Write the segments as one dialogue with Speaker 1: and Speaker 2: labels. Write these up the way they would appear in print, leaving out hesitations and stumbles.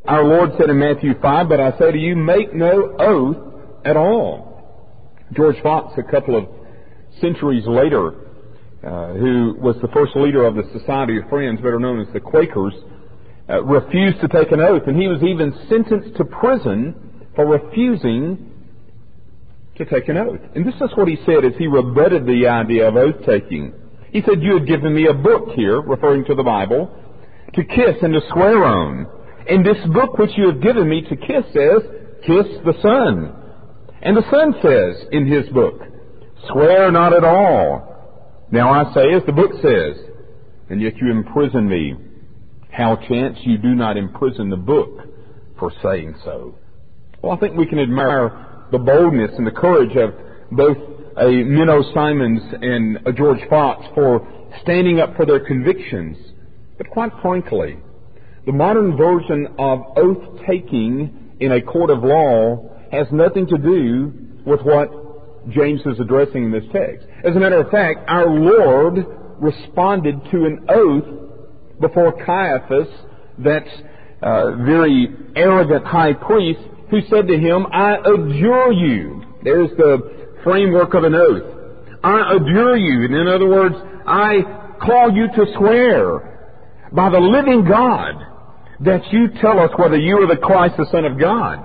Speaker 1: Our Lord said in Matthew 5, "But I say to you, make no oath at all." George Fox, a couple of centuries later, who was the first leader of the Society of Friends, better known as the Quakers, refused to take an oath, and he was even sentenced to prison for refusing to take an oath. And this is what he said as he rebutted the idea of oath-taking. He said, "You had given me a book," here, referring to the Bible, "to kiss and to swear on. And this book which you have given me to kiss says, 'Kiss the Son.' And the Son says in his book, 'Swear not at all.' Now I say as the book says, and yet you imprison me. How chance you do not imprison the book for saying so?" Well, I think we can admire the boldness and the courage of both a Menno Simons and a George Fox for standing up for their convictions. But quite frankly, the modern version of oath-taking in a court of law has nothing to do with what James is addressing in this text. As a matter of fact, our Lord responded to an oath before Caiaphas, that very arrogant high priest, who said to him, "I adjure you." There's the framework of an oath. "I adjure you." And in other words, I call you to swear by the living God that you tell us whether you are the Christ, the Son of God.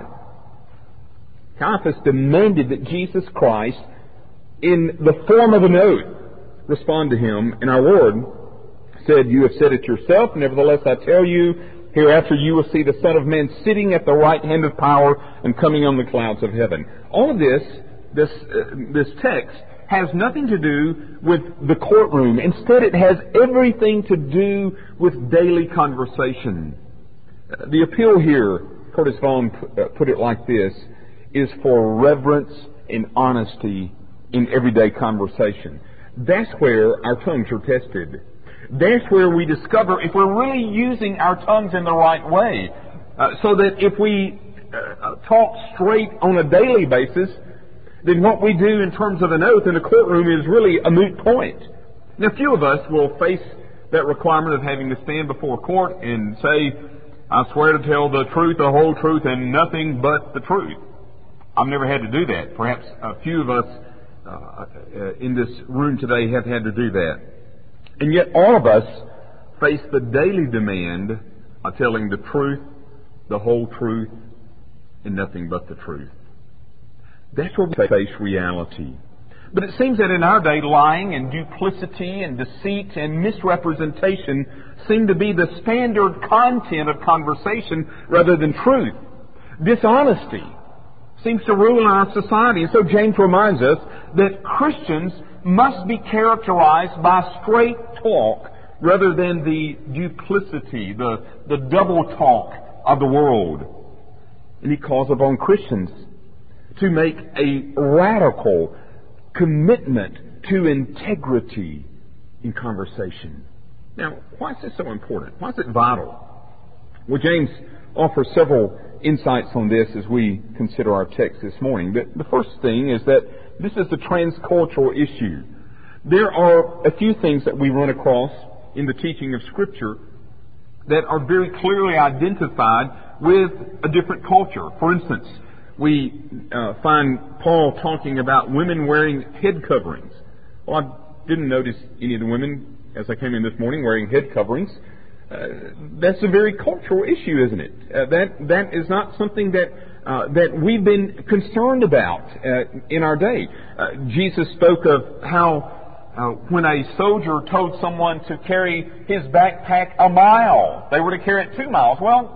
Speaker 1: Caiaphas demanded that Jesus Christ, in the form of an oath, respond to him, and our Lord said, "You have said it yourself, nevertheless I tell you, hereafter you will see the Son of Man sitting at the right hand of power and coming on the clouds of heaven." All of this text has nothing to do with the courtroom. Instead, it has everything to do with daily conversation. The appeal here, Curtis Vaughan put it like this, is for reverence and honesty in everyday conversation. That's where our tongues are tested. That's where we discover if we're really using our tongues in the right way. So that if we talk straight on a daily basis, then what we do in terms of an oath in the courtroom is really a moot point. Now, few of us will face that requirement of having to stand before court and say, "I swear to tell the truth, the whole truth, and nothing but the truth." I've never had to do that. Perhaps a few of us in this room today have had to do that. And yet all of us face the daily demand of telling the truth, the whole truth, and nothing but the truth. That's where we face reality. But it seems that in our day, lying and duplicity and deceit and misrepresentation seem to be the standard content of conversation rather than truth. Dishonesty seems to rule in our society. And so James reminds us that Christians must be characterized by straight talk rather than the duplicity, the double talk of the world. And he calls upon Christians to make a radical commitment to integrity in conversation. Now, why is this so important? Why is it vital? Well, James offers several insights on this as we consider our text this morning. But the first thing is that this is a transcultural issue. There are a few things that we run across in the teaching of Scripture that are very clearly identified with a different culture. For instance, we find Paul talking about women wearing head coverings. Well, I didn't notice any of the women as I came in this morning wearing head coverings. That's a very cultural issue, isn't it? That is not something that we've been concerned about in our day. Jesus spoke of how when a soldier told someone to carry his backpack a mile, they were to carry it 2 miles. Well,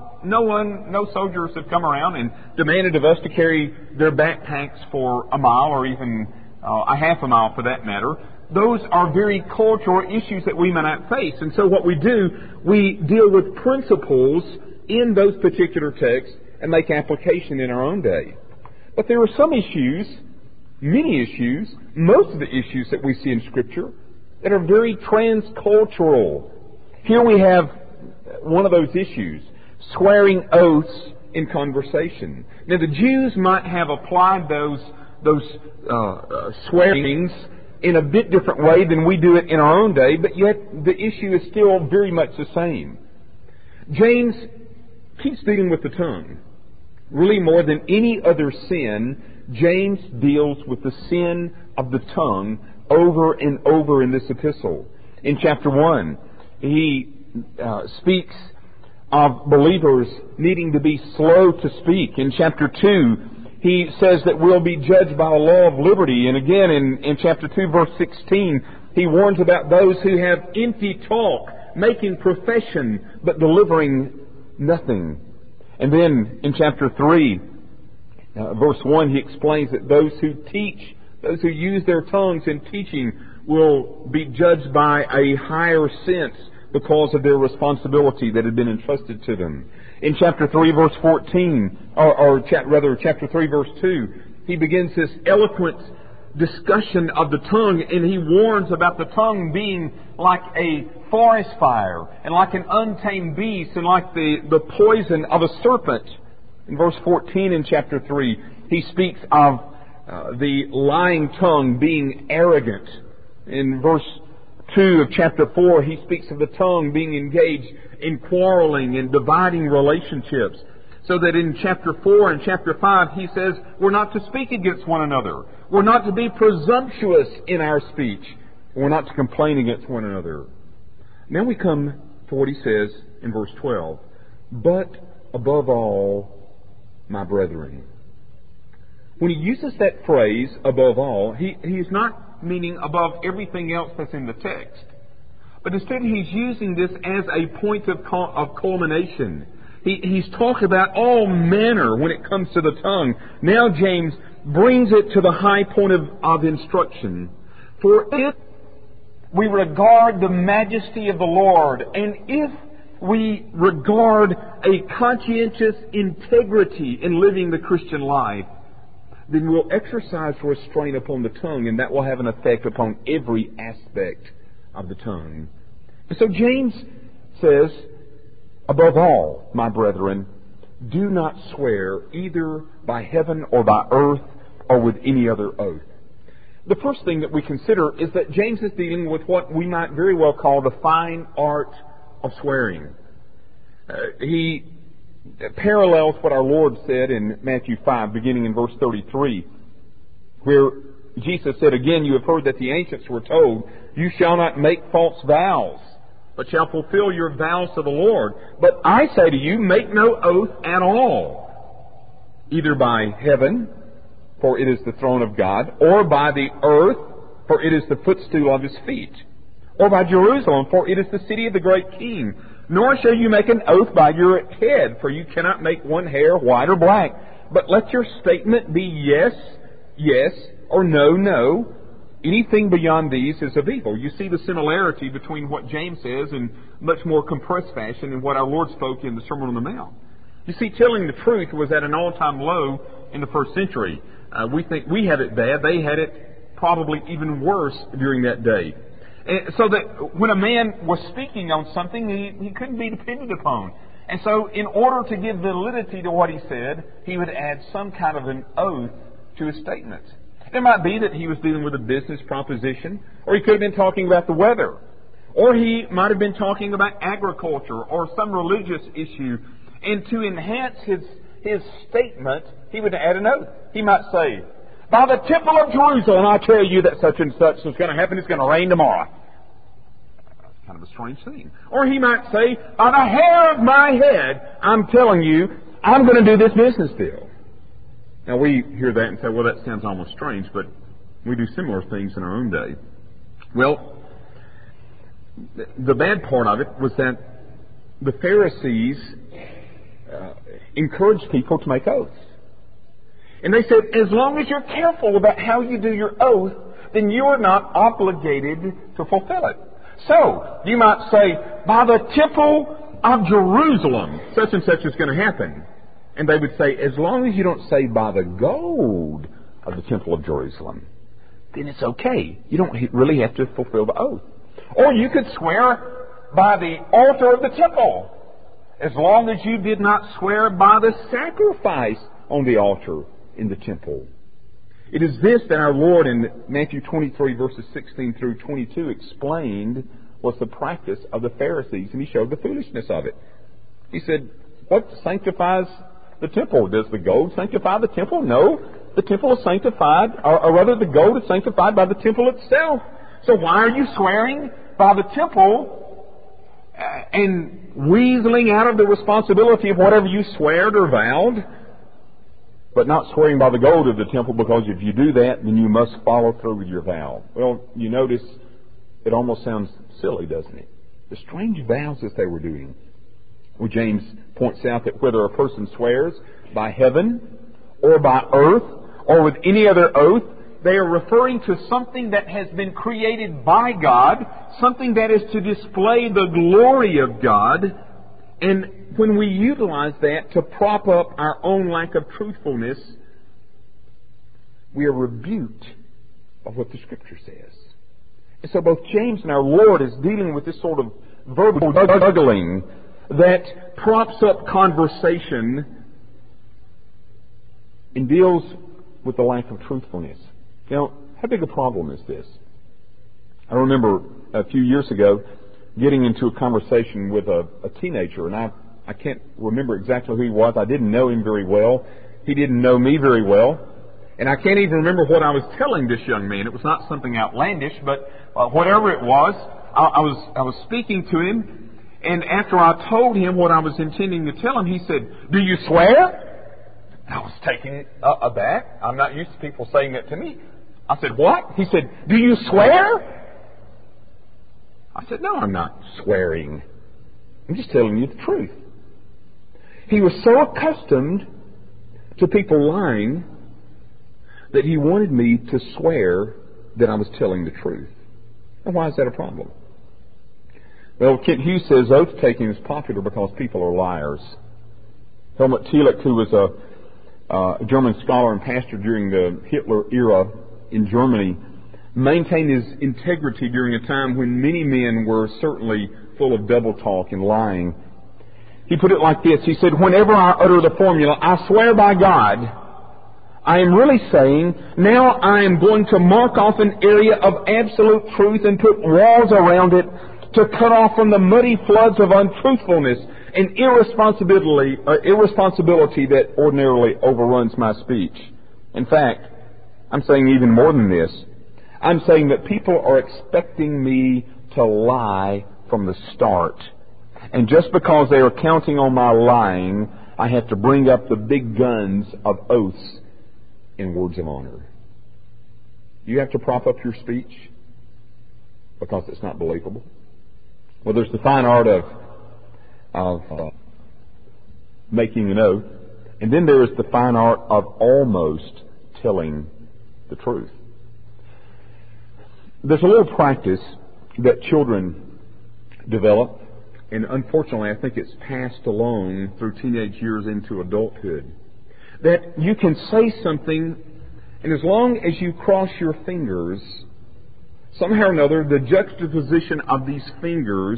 Speaker 1: no soldiers have come around and demanded of us to carry their backpacks for a mile or even a half a mile for that matter. Those are very cultural issues that we may not face. And so what we do, we deal with principles in those particular texts and make application in our own day. But there are some issues, many issues, most of the issues that we see in Scripture that are very transcultural. Here we have one of those issues, swearing oaths in conversation. Now the Jews might have applied those swearings in a bit different way than we do it in our own day, but yet the issue is still very much the same. James keeps dealing with the tongue. Really, more than any other sin, James deals with the sin of the tongue over and over in this epistle. In chapter 1, he speaks of believers needing to be slow to speak. In chapter 2, he says that we'll be judged by the law of liberty. And again, in chapter 2, verse 16, he warns about those who have empty talk, making profession, but delivering nothing. And then in chapter 3, verse 1, he explains that those who teach, those who use their tongues in teaching, will be judged by a higher sense because of their responsibility that had been entrusted to them. In chapter 3, verse 14, chapter 3, verse 2, he begins this eloquent discussion of the tongue, and he warns about the tongue being like a forest fire, and like an untamed beast, and like the poison of a serpent. In verse 14 in chapter 3, he speaks of the lying tongue being arrogant. In verse 2 of chapter 4, he speaks of the tongue being engaged in quarreling and dividing relationships. So that in chapter 4 and chapter 5, he says we're not to speak against one another. We're not to be presumptuous in our speech. We're not to complain against one another. Now we come to what he says in verse 12. But above all, my brethren. When he uses that phrase, above all, he's not meaning above everything else that's in the text. But instead he's using this as a point of culmination. He's talking about all manner when it comes to the tongue. Now James brings it to the high point of instruction. For if we regard the majesty of the Lord, and if we regard a conscientious integrity in living the Christian life, then we'll exercise restraint upon the tongue, and that will have an effect upon every aspect of the tongue. And so James says, above all, my brethren, do not swear either by heaven or by earth or with any other oath. The first thing that we consider is that James is dealing with what we might very well call the fine art of swearing. He parallels what our Lord said in Matthew 5, beginning in verse 33, where Jesus said, again, you have heard that the ancients were told, you shall not make false vows, but shall fulfill your vows to the Lord. But I say to you, make no oath at all, either by heaven, for it is the throne of God, or by the earth, for it is the footstool of his feet, or by Jerusalem, for it is the city of the great King. Nor shall you make an oath by your head, for you cannot make one hair white or black. But let your statement be yes, yes, or no, no. Anything beyond these is of evil. You see the similarity between what James says in much more compressed fashion and what our Lord spoke in the Sermon on the Mount. You see, telling the truth was at an all-time low in the first century. We think we had it bad. They had it probably even worse during that day. So that when a man was speaking on something, he couldn't be depended upon. And so in order to give validity to what he said, he would add some kind of an oath to his statement. It might be that he was dealing with a business proposition, or he could have been talking about the weather, or he might have been talking about agriculture or some religious issue. And to enhance his statement, he would add an oath. He might say, by the temple of Jerusalem, I tell you that such and such is going to happen. It's going to rain tomorrow. That's kind of a strange thing. Or he might say, by the hair of my head, I'm telling you, I'm going to do this business deal. Now we hear that and say, well, that sounds almost strange, but we do similar things in our own day. Well, the bad part of it was that the Pharisees encouraged people to make oaths. And they said, as long as you're careful about how you do your oath, then you are not obligated to fulfill it. So, you might say, by the temple of Jerusalem, such and such is going to happen. And they would say, as long as you don't say by the gold of the temple of Jerusalem, then it's okay. You don't really have to fulfill the oath. Or you could swear by the altar of the temple, as long as you did not swear by the sacrifice on the altar in the temple. It is this that our Lord in Matthew 23 verses 16 through 22 explained was the practice of the Pharisees, and he showed the foolishness of it. He said, What sanctifies the temple? Does the gold sanctify the temple? No. The temple is sanctified, or rather the gold is sanctified by the temple itself. So why are you swearing by the temple and weaseling out of the responsibility of whatever you sweared or vowed, but not swearing by the gold of the temple, because if you do that, then you must follow through with your vow? Well, you notice it almost sounds silly, doesn't it? The strange vows that they were doing. Well, James points out that whether a person swears by heaven or by earth or with any other oath, they are referring to something that has been created by God, something that is to display the glory of God. And when we utilize that to prop up our own lack of truthfulness, we are rebuked of what the Scripture says. And so both James and our Lord is dealing with this sort of verbal juggling that props up conversation and deals with the lack of truthfulness. Now, how big a problem is this? I remember a few years ago getting into a conversation with a teenager, and I can't remember exactly who he was. I didn't know him very well. He didn't know me very well. And I can't even remember what I was telling this young man. It was not something outlandish, but whatever it was, I was speaking to him. And after I told him what I was intending to tell him, he said, "Do you swear?" I was taken aback. I'm not used to people saying that to me. I said, "What?" He said, "Do you swear?" I said, "No, I'm not swearing. I'm just telling you the truth." He was so accustomed to people lying that he wanted me to swear that I was telling the truth. Now, why is that a problem? Well, Kent Hughes says oath-taking is popular because people are liars. Helmut Thielicke, who was a German scholar and pastor during the Hitler era in Germany, maintained his integrity during a time when many men were certainly full of double talk and lying. He put it like this. He said, "Whenever I utter the formula, 'I swear by God,' I am really saying, now I am going to mark off an area of absolute truth and put walls around it to cut off from the muddy floods of untruthfulness and irresponsibility that ordinarily overruns my speech. In fact, I'm saying even more than this. I'm saying that people are expecting me to lie from the start. And just because they are counting on my lying, I have to bring up the big guns of oaths and words of honor." You have to prop up your speech because it's not believable. Well, there's the fine art of making an oath, and then there is the fine art of almost telling the truth. There's a little practice that children develop, and unfortunately I think it's passed along through teenage years into adulthood, that you can say something, and as long as you cross your fingers, somehow or another, the juxtaposition of these fingers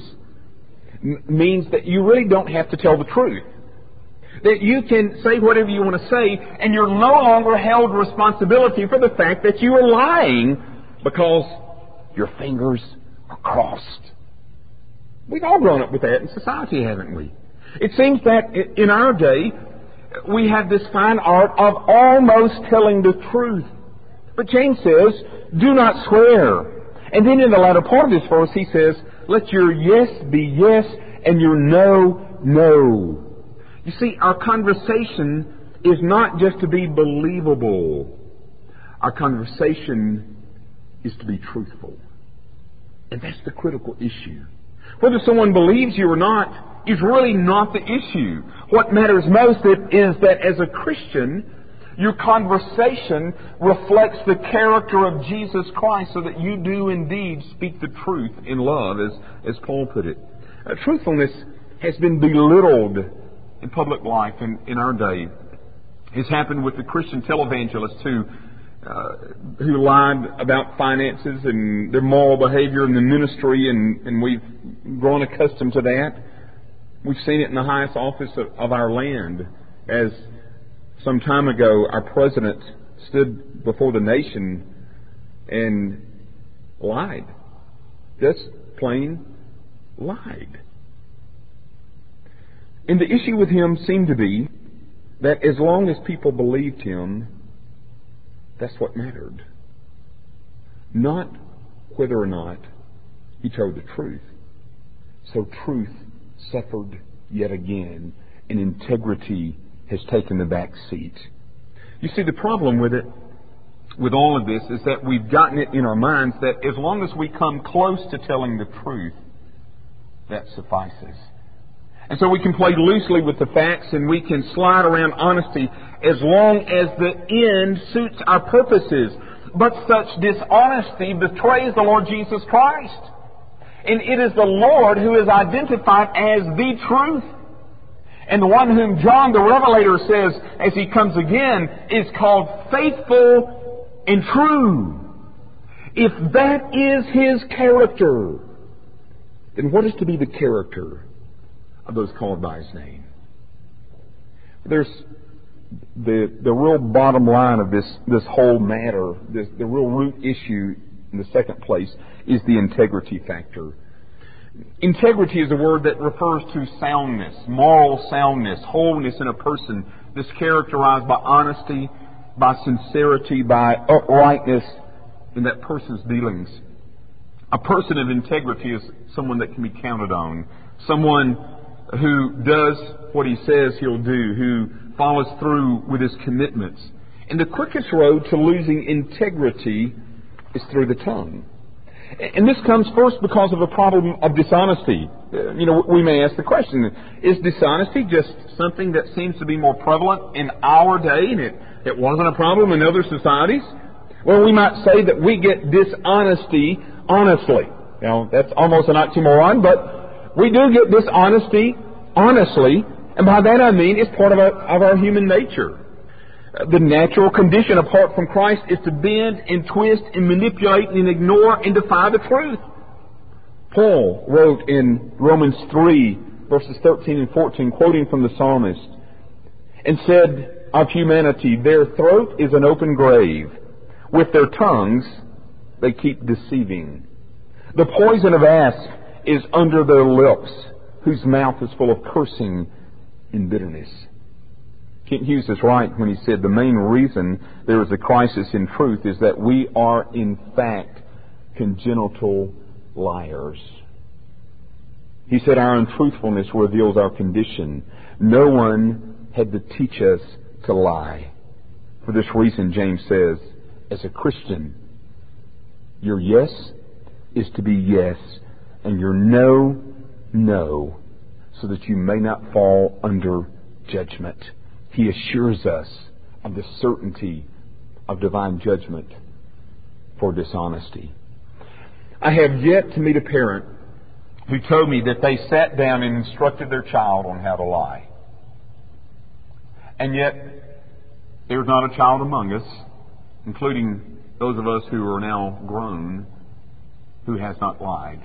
Speaker 1: means that you really don't have to tell the truth. That you can say whatever you want to say, and you're no longer held responsibility for the fact that you are lying because your fingers are crossed. We've all grown up with that in society, haven't we? It seems that in our day, we have this fine art of almost telling the truth. But James says, "Do not swear." And then in the latter part of this verse, he says, "Let your yes be yes and your no, no." You see, our conversation is not just to be believable. Our conversation is to be truthful. And that's the critical issue. Whether someone believes you or not is really not the issue. What matters most is that as a Christian, your conversation reflects the character of Jesus Christ, so that you do indeed speak the truth in love, as Paul put it. Truthfulness has been belittled in public life in our day. It's happened with the Christian televangelists who lied about finances and their moral behavior in the ministry, and we've grown accustomed to that. We've seen it in the highest office of our land, as some time ago our president stood before the nation and lied. Just plain lied. And the issue with him seemed to be that as long as people believed him, that's what mattered. Not whether or not he told the truth. So truth suffered yet again, and integrity has taken the back seat. You see, the problem with it, with all of this, is that we've gotten it in our minds that as long as we come close to telling the truth, that suffices. And so we can play loosely with the facts and we can slide around honesty as long as the end suits our purposes. But such dishonesty betrays the Lord Jesus Christ. And it is the Lord who is identified as the truth. And the one whom John the Revelator says, as he comes again, is called faithful and true. If that is his character, then what is to be the character of those called by his name? There's the real bottom line of this whole matter, the real root issue in the second place, is the integrity factor. Integrity is a word that refers to soundness, moral soundness, wholeness in a person that's characterized by honesty, by sincerity, by uprightness in that person's dealings. A person of integrity is someone that can be counted on, someone who does what he says he'll do, who follows through with his commitments. And the quickest road to losing integrity is through the tongue. And this comes first because of a problem of dishonesty. We may ask the question, is dishonesty just something that seems to be more prevalent in our day and it wasn't a problem in other societies? Well, we might say that we get dishonesty honestly. That's almost an oxymoron, but we do get dishonesty honestly, and by that I mean it's part of our human nature. The natural condition apart from Christ is to bend and twist and manipulate and ignore and defy the truth. Paul wrote in Romans 3, verses 13 and 14, quoting from the psalmist, and said of humanity, their throat is an open grave. With their tongues they keep deceiving. The poison of asp is under their lips, whose mouth is full of cursing and bitterness. Kent Hughes is right when he said the main reason there is a crisis in truth is that we are in fact congenital liars. He said our untruthfulness reveals our condition. No one had to teach us to lie. For this reason, James says, as a Christian, your yes is to be yes, and your no, no, so that you may not fall under judgment. He assures us of the certainty of divine judgment for dishonesty. I have yet to meet a parent who told me that they sat down and instructed their child on how to lie. And yet, there's not a child among us, including those of us who are now grown, who has not lied.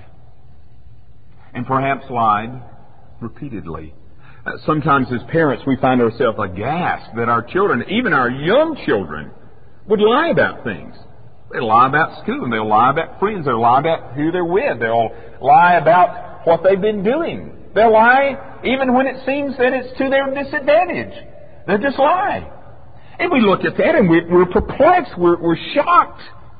Speaker 1: And perhaps lied repeatedly. Sometimes as parents we find ourselves aghast that our children, even our young children, would lie about things. They'll lie about school, and they'll lie about friends, they'll lie about who they're with, they'll lie about what they've been doing. They'll lie even when it seems that it's to their disadvantage. They'll just lie. And we look at that and we're perplexed, we're shocked.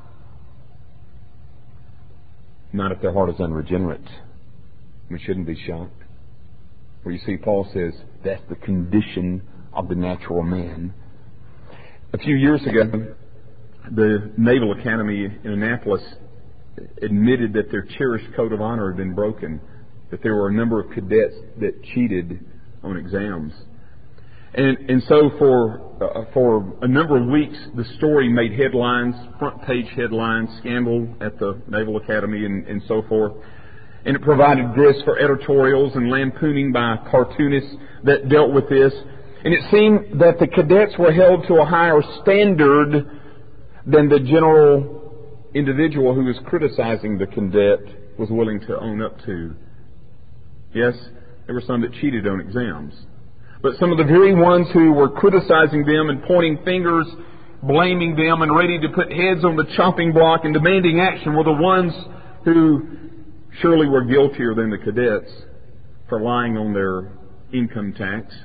Speaker 1: Not if their heart is unregenerate. We shouldn't be shocked. Where you see Paul says that's the condition of the natural man. A few years ago, the Naval Academy in Annapolis admitted that their cherished code of honor had been broken, that there were a number of cadets that cheated on exams. And so for a number of weeks, the story made headlines, front page headlines, scandal at the Naval Academy and so forth. And it provided grist for editorials and lampooning by cartoonists that dealt with this. And it seemed that the cadets were held to a higher standard than the general individual who was criticizing the cadet was willing to own up to. Yes, there were some that cheated on exams. But some of the very ones who were criticizing them and pointing fingers, blaming them and ready to put heads on the chopping block and demanding action were the ones who surely were guiltier than the cadets for lying on their income tax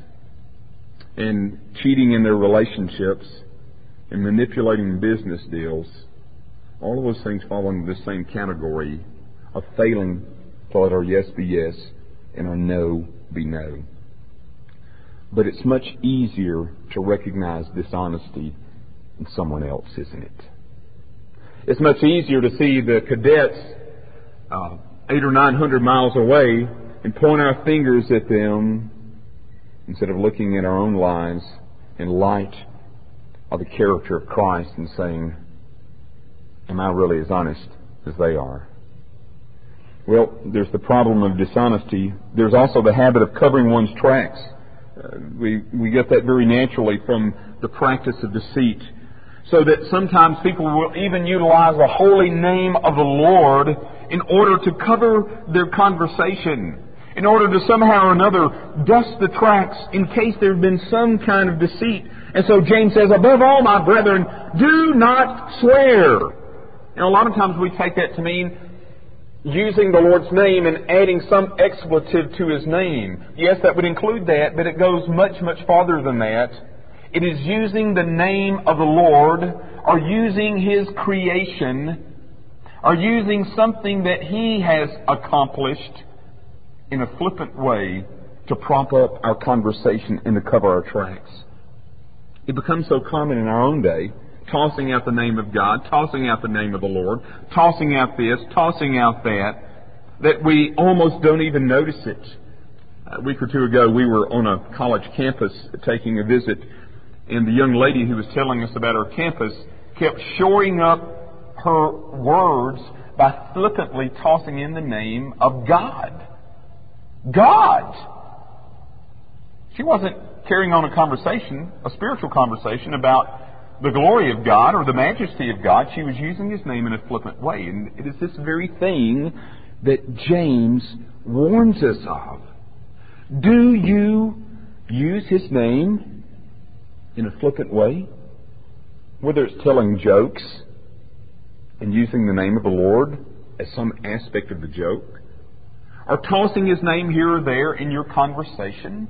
Speaker 1: and cheating in their relationships and manipulating business deals, all of those things fall into the same category of failing to let our yes be yes and our no be no. But it's much easier to recognize dishonesty in someone else, isn't it? It's much easier to see the cadets 800 or 900 miles away and point our fingers at them instead of looking at our own lives in light of the character of Christ and saying, am I really as honest as they are? Well, there's the problem of dishonesty. There's also the habit of covering one's tracks. We get that very naturally from the practice of deceit. So that sometimes people will even utilize the holy name of the Lord in order to cover their conversation, in order to somehow or another dust the tracks in case there has been some kind of deceit. And so James says, above all, my brethren, do not swear. And a lot of times we take that to mean using the Lord's name and adding some expletive to His name. Yes, that would include that, but it goes much, much farther than that. It is using the name of the Lord, or using His creation, or using something that He has accomplished in a flippant way to prop up our conversation and to cover our tracks. It becomes so common in our own day, tossing out the name of God, tossing out the name of the Lord, tossing out this, tossing out that we almost don't even notice it. A week or two ago, we were on a college campus taking a visit, and the young lady who was telling us about her campus kept shoring up her words by flippantly tossing in the name of God. God! She wasn't carrying on a conversation, a spiritual conversation about the glory of God or the majesty of God. She was using His name in a flippant way. And it is this very thing that James warns us of. Do you use His name in a flippant way? Whether it's telling jokes and using the name of the Lord as some aspect of the joke, or tossing His name here or there in your conversation.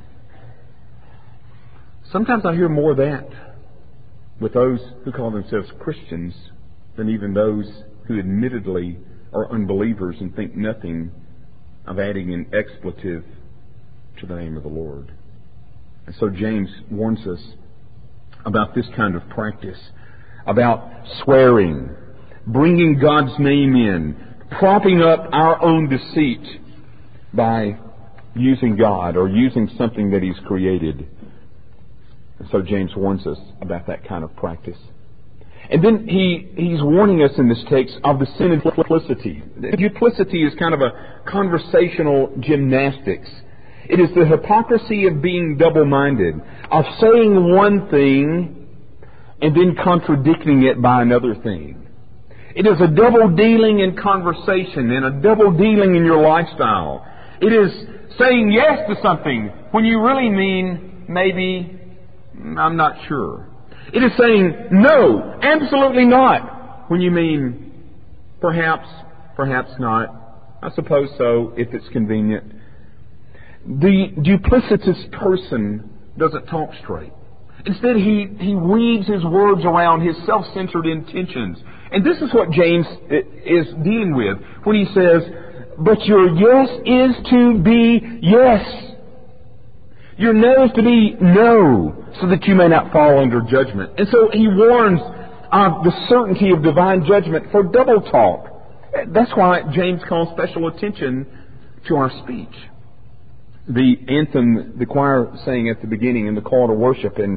Speaker 1: Sometimes I hear more of that with those who call themselves Christians than even those who admittedly are unbelievers and think nothing of adding an expletive to the name of the Lord. And so James warns us about this kind of practice, about swearing, bringing God's name in, propping up our own deceit by using God or using something that He's created. And so James warns us about that kind of practice. And then he's warning us in this text of the sin of duplicity. Duplicity is kind of a conversational gymnastics. It is the hypocrisy of being double-minded, of saying one thing and then contradicting it by another thing. It is a double-dealing in conversation and a double-dealing in your lifestyle. It is saying yes to something when you really mean maybe, I'm not sure. It is saying no, absolutely not, when you mean perhaps, perhaps not. I suppose so, if it's convenient. The duplicitous person doesn't talk straight. Instead, he weaves his words around his self-centered intentions. And this is what James is dealing with when he says, but your yes is to be yes. Your no is to be no, so that you may not fall under judgment. And so he warns of the certainty of divine judgment for double talk. That's why James calls special attention to our speech. The anthem the choir sang at the beginning in the call to worship, and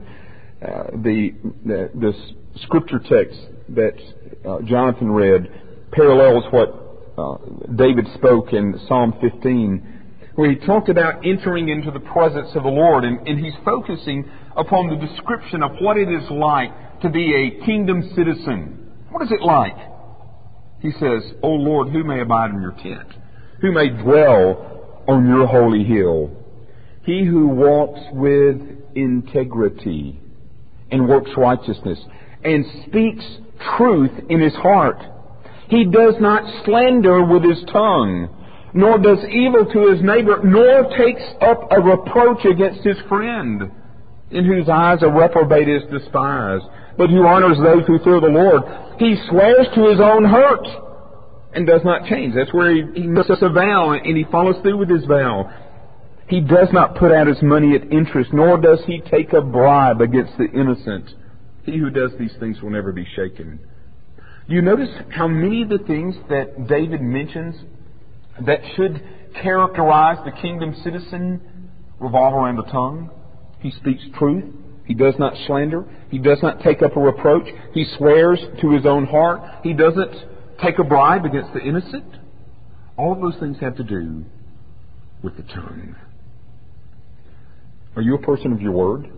Speaker 1: the scripture text that Jonathan read parallels what David spoke in Psalm 15, where he talked about entering into the presence of the Lord, and he's focusing upon the description of what it is like to be a kingdom citizen. What is it like? He says, O Lord, who may abide in your tent? Who may dwell on your holy hill? He who walks with integrity and works righteousness and speaks truth in his heart. He does not slander with his tongue, nor does evil to his neighbor, nor takes up a reproach against his friend, in whose eyes a reprobate is despised, but who honors those who fear the Lord. He swears to his own hurt and does not change. That's where he makes a vow and he follows through with his vow. He does not put out his money at interest, nor does he take a bribe against the innocent. He who does these things will never be shaken. Do you notice how many of the things that David mentions that should characterize the kingdom citizen revolve around the tongue? He speaks truth. He does not slander. He does not take up a reproach. He swears to his own heart. He doesn't take a bribe against the innocent. All of those things have to do with the tongue. Are you a person of your word?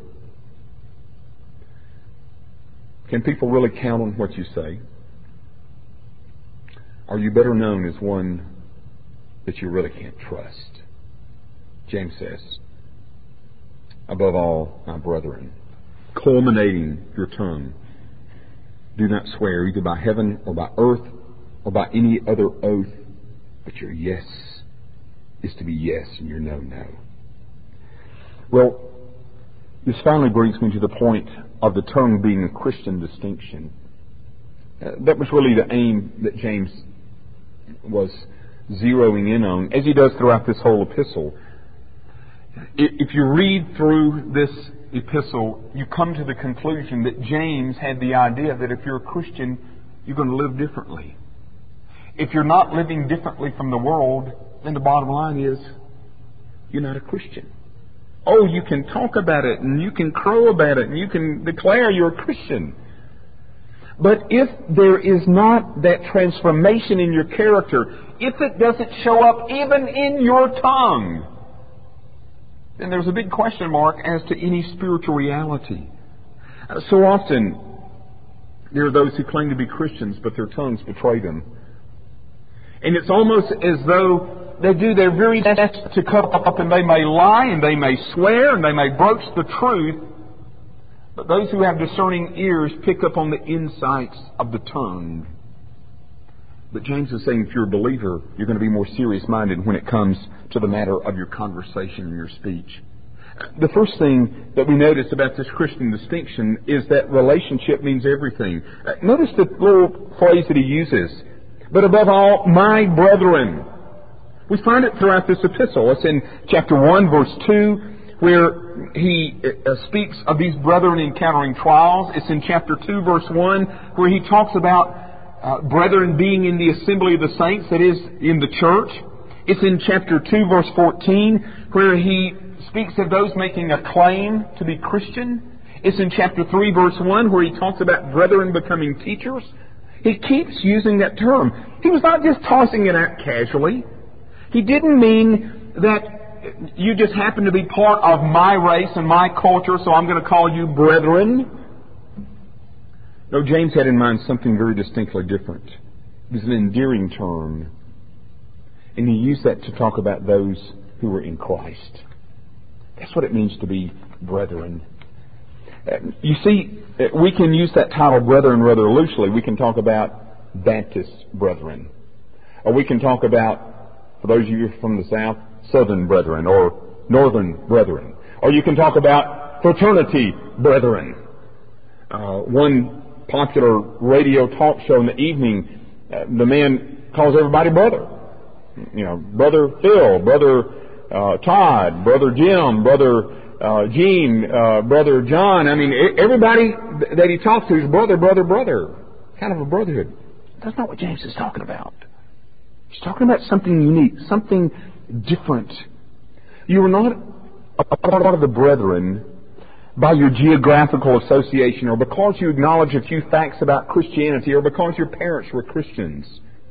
Speaker 1: Can people really count on what you say? Are you better known as one that you really can't trust? James says, above all, my brethren, culminating your tongue, do not swear either by heaven or by earth or by any other oath, but your yes is to be yes and your no, no. Well, this finally brings me to the point of the tongue being a Christian distinction. That was really the aim that James was zeroing in on, as he does throughout this whole epistle. If you read through this epistle, you come to the conclusion that James had the idea that if you're a Christian, you're going to live differently. If you're not living differently from the world, then the bottom line is you're not a Christian. Oh, you can talk about it and you can crow about it and you can declare you're a Christian. But if there is not that transformation in your character, if it doesn't show up even in your tongue, then there's a big question mark as to any spiritual reality. So often, there are those who claim to be Christians, but their tongues betray them. And it's almost as though they do their very best to cover up, and they may lie, and they may swear, and they may broach the truth, but those who have discerning ears pick up on the insights of the tongue. But James is saying if you're a believer, you're going to be more serious-minded when it comes to the matter of your conversation and your speech. The first thing that we notice about this Christian distinction is that relationship means everything. Notice the little phrase that he uses. But above all, my brethren. We find it throughout this epistle. It's in chapter 1, verse 2, where he speaks of these brethren encountering trials. It's in chapter 2, verse 1, where he talks about brethren being in the assembly of the saints, that is, in the church. It's in chapter 2, verse 14, where he speaks of those making a claim to be Christian. It's in chapter 3, verse 1, where he talks about brethren becoming teachers. He keeps using that term. He was not just tossing it out casually. He didn't mean that you just happen to be part of my race and my culture, so I'm going to call you brethren. No, James had in mind something very distinctly different. It was an endearing term. And he used that to talk about those who were in Christ. That's what it means to be brethren. You see, we can use that title brethren rather loosely. We can talk about Baptist brethren. Or we can talk about, for those of you from the South, Southern brethren or Northern brethren. Or you can talk about fraternity brethren. One popular radio talk show in the evening, the man calls everybody brother. You know, Brother Phil, Brother Todd, Brother Jim, Brother Gene, Brother John. I mean, everybody that he talks to is brother, brother, brother. Kind of a brotherhood. That's not what James is talking about. He's talking about something unique, something different. You are not a part of the brethren by your geographical association, or because you acknowledge a few facts about Christianity, or because your parents were Christians.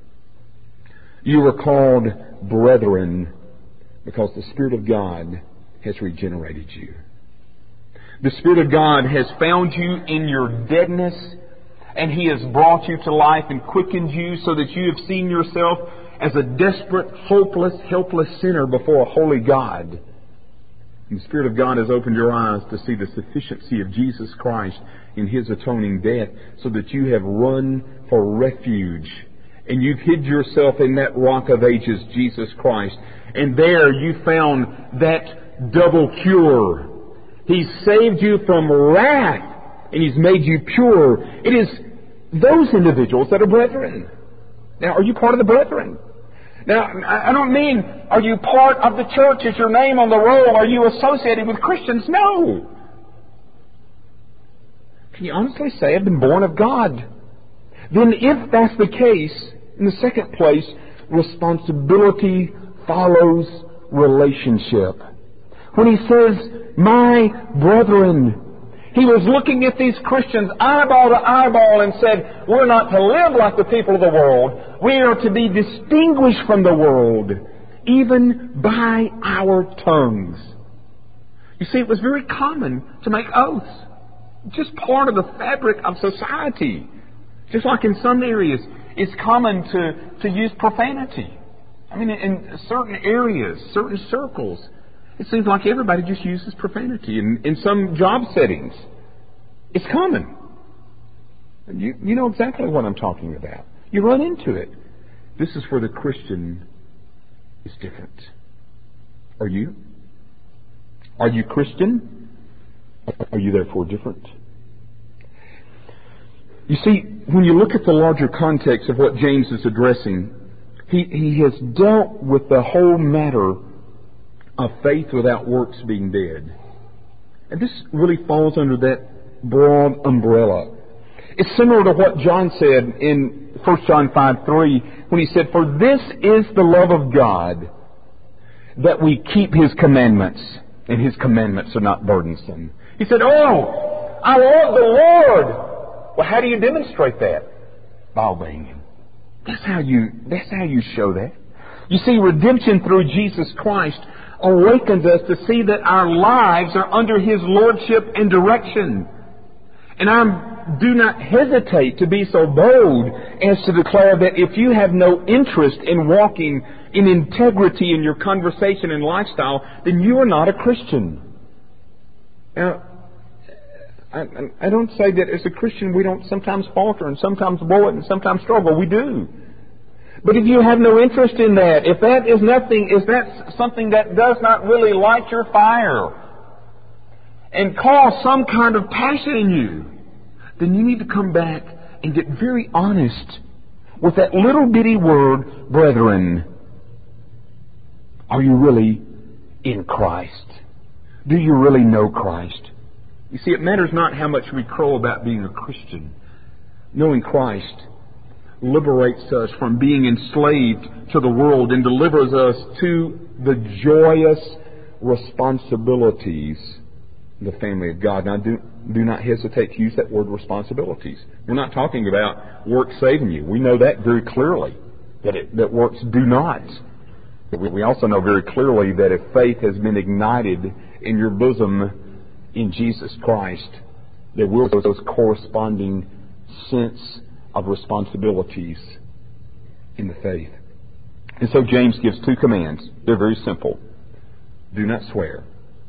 Speaker 1: You are called brethren because the Spirit of God has regenerated you. The Spirit of God has found you in your deadness, and He has brought you to life and quickened you so that you have seen yourself as a desperate, hopeless, helpless sinner before a holy God. And the Spirit of God has opened your eyes to see the sufficiency of Jesus Christ in His atoning death, so that you have run for refuge and you've hid yourself in that rock of ages, Jesus Christ. And there you found that double cure. He's saved you from wrath, and He's made you pure. It is those individuals that are brethren. Now, are you part of the brethren? Now, I don't mean, are you part of the church? Is your name on the roll? Are you associated with Christians? No. Can you honestly say, I've been born of God? Then if that's the case, in the second place, responsibility follows relationship. When He says, my brethren, He was looking at these Christians eyeball to eyeball and said, we're not to live like the people of the world. We are to be distinguished from the world, even by our tongues. You see, it was very common to make oaths. Just part of the fabric of society. Just like in some areas, it's common to use profanity. I mean, in certain areas, certain circles, it seems like everybody just uses profanity. In some job settings, it's common. You know exactly what I'm talking about. You run into it. This is where the Christian is different. Are you? Are you Christian? Are you therefore different? You see, when you look at the larger context of what James is addressing, he has dealt with the whole matter of faith without works being dead. And this really falls under that broad umbrella. It's similar to what John said in 1 John 5:3 when he said, for this is the love of God, that we keep His commandments, and His commandments are not burdensome. He said, oh, I love the Lord. Well, how do you demonstrate that? By obeying Him. That's how you show that. You see, redemption through Jesus Christ awakens us to see that our lives are under His lordship and direction. And I do not hesitate to be so bold as to declare that if you have no interest in walking in integrity in your conversation and lifestyle, then you are not a Christian. Now, I don't say that as a Christian we don't sometimes falter and sometimes blow it and sometimes struggle. We do. But if you have no interest in that, if that's something that does not really light your fire and cause some kind of passion in you, then you need to come back and get very honest with that little bitty word, brethren. Are you really in Christ? Do you really know Christ? You see, it matters not how much we crow about being a Christian. Knowing Christ liberates us from being enslaved to the world and delivers us to the joyous responsibilities of the family of God. Now, do not hesitate to use that word responsibilities. We're not talking about works saving you. We know that very clearly, that works do not. But we also know very clearly that if faith has been ignited in your bosom in Jesus Christ, there will be those corresponding sense of responsibilities in the faith. And so James gives two commands. They're very simple. Do not swear.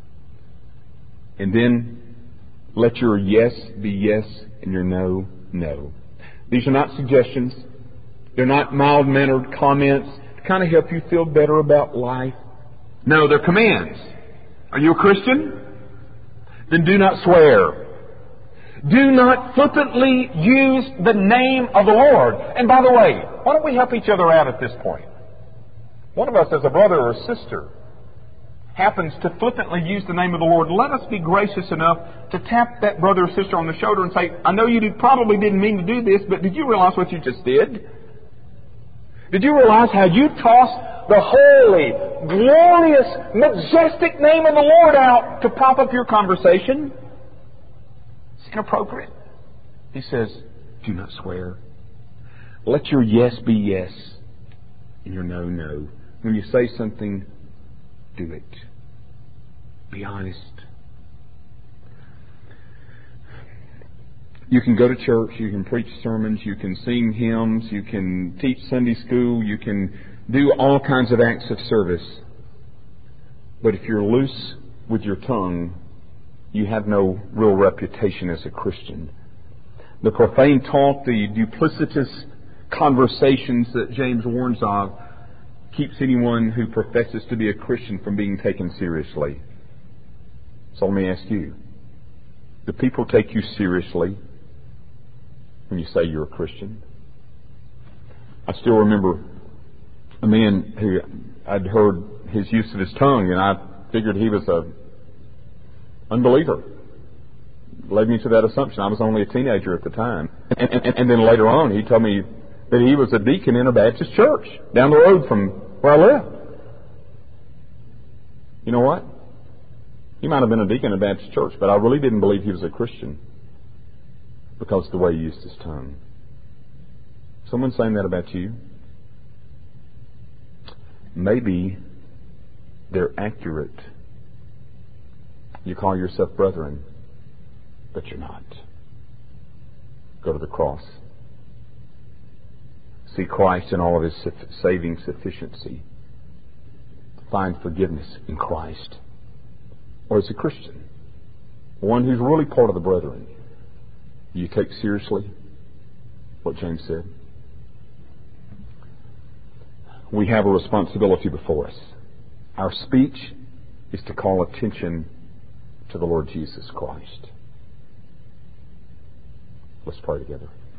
Speaker 1: And then let your yes be yes and your no, no. These are not suggestions. They're not mild-mannered comments to kind of help you feel better about life. No, they're commands. Are you a Christian? Then do not swear. Do not flippantly use the name of the Lord. And by the way, why don't we help each other out at this point? One of us as a brother or a sister happens to flippantly use the name of the Lord. Let us be gracious enough to tap that brother or sister on the shoulder and say, I know you probably didn't mean to do this, but did you realize what you just did? Did you realize how you tossed the holy, glorious, majestic name of the Lord out to prop up your conversation? It's inappropriate. He says, do not swear. Let your yes be yes and your no, no. When you say something, do it. Be honest. You can go to church, you can preach sermons, you can sing hymns, you can teach Sunday school, you can do all kinds of acts of service. But if you're loose with your tongue, you have no real reputation as a Christian. The profane talk, the duplicitous conversations that James warns of keeps anyone who professes to be a Christian from being taken seriously. So let me ask you, do people take you seriously when you say you're a Christian? I still remember a man who I'd heard his use of his tongue, and I figured he was a unbeliever. Led me to that assumption. I was only a teenager at the time. And then later on, he told me that he was a deacon in a Baptist church down the road from where I lived. You know what? He might have been a deacon in a Baptist church, but I really didn't believe he was a Christian because of the way he used his tongue. Someone saying that about you? Maybe they're accurate. You call yourself brethren, but you're not. Go to the cross. See Christ in all of His saving sufficiency. Find forgiveness in Christ. Or as a Christian, one who's really part of the brethren, do you take seriously what James said? We have a responsibility before us. Our speech is to call attention to the Lord Jesus Christ. Let's pray together.